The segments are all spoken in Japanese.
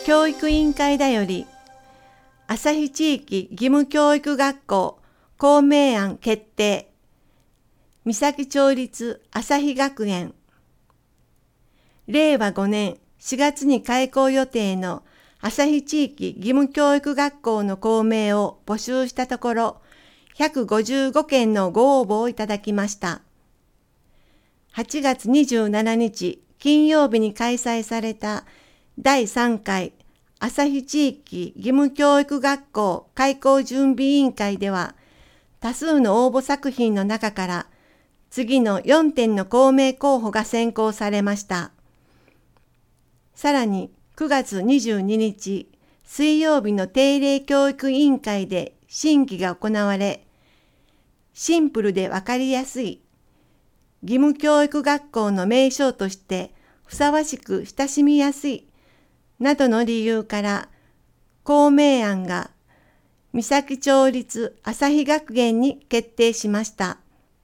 教育委員会だより、旭地域義務教育学校校名案決定。三崎町立旭学園。令和5年4月に開校予定の旭地域義務教育学校の校名を募集したところ、155件のご応募をいただきました。8月27日金曜日に開催された第3回旭地域義務教育学校開校準備委員会では、多数の応募作品の中から次の4点の校名候補が選考されました。さらに9月22日水曜日の定例教育委員会で審議が行われ、シンプルでわかりやすい義務教育学校の名称としてふさわしく親しみやすいなどの理由から校名案が三崎町立旭学園に決定しました。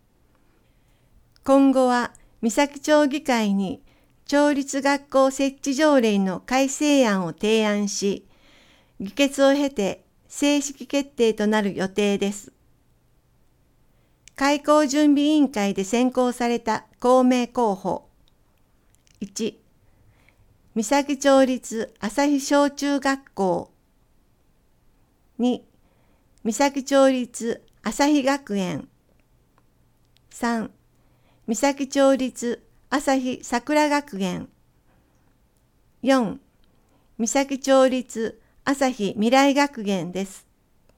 今後は三崎町議会に町立学校設置条例の改正案を提案し、議決を経て正式決定となる予定です。開校準備委員会で選考された校名候補。1、三崎町立旭小中学校。2、三崎町立旭学園。3、三崎町立旭桜学園。4、三崎町立旭未来学園です。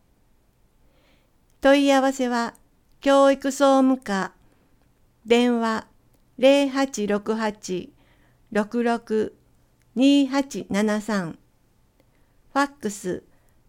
問い合わせは教育総務課、電話0868-66-2873、ファックス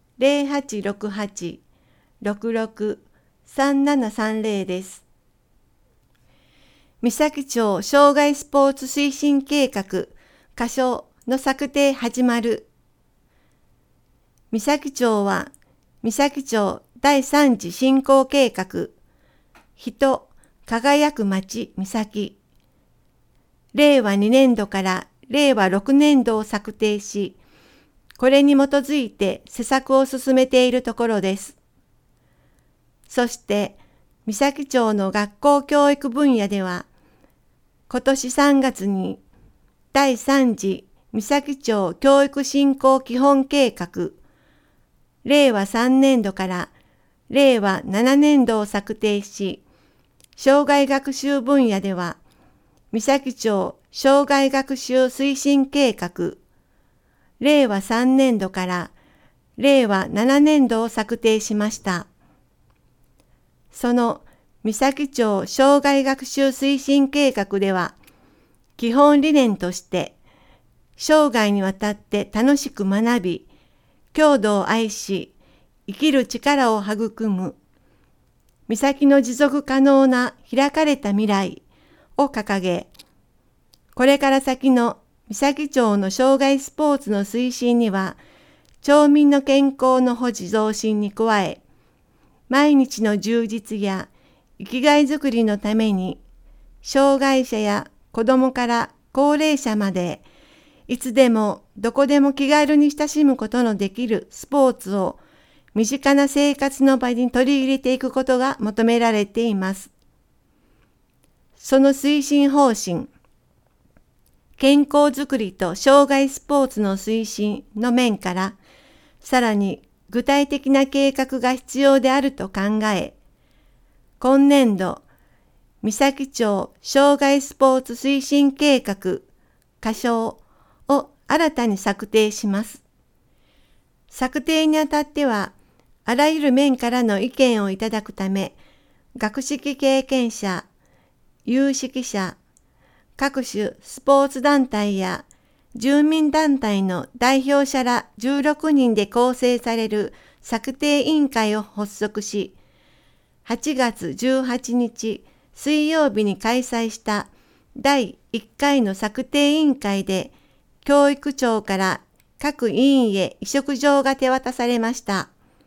0868-66-3730です。三崎町障害スポーツ推進計画箇所の策定始まる。三崎町は三崎町第3次振興計画人輝く町三崎令和2年度から令和6年度を策定し、これに基づいて施策を進めているところです。そして三崎町の学校教育分野では、今年3月に第3次三崎町教育振興基本計画令和3年度から令和7年度を策定し、障害学習分野では三崎町障害学習推進計画令和3年度から令和7年度を策定しました。その三崎町障害学習推進計画では、基本理念として生涯にわたって楽しく学び、郷土を愛し、生きる力を育む、三崎の持続可能な開かれた未来を掲げ、これから先の三崎町の障害スポーツの推進には、町民の健康の保持増進に加え、毎日の充実や生きがいづくりのために、障害者や子どもから高齢者まで、いつでもどこでも気軽に親しむことのできるスポーツを身近な生活の場に取り入れていくことが求められています。その推進方針、健康づくりと障害スポーツの推進の面から、さらに具体的な計画が必要であると考え、今年度、三崎町障害スポーツ推進計画箇所を新たに策定します。策定にあたっては、あらゆる面からの意見をいただくため、学識経験者、有識者、各種スポーツ団体や住民団体の代表者ら16人で構成される策定委員会を発足し、8月18日水曜日に開催した第1回の策定委員会で、教育庁から各委員へ委嘱状が手渡されました。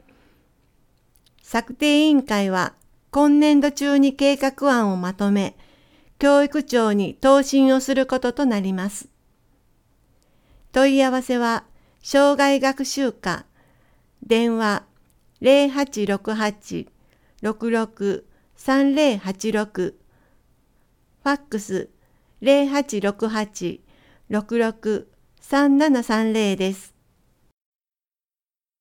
策定委員会は今年度中に計画案をまとめ、教育庁に答申をすることとなります。問い合わせは障害学習課電話0868-66-3086ファックス0868-66-3730です。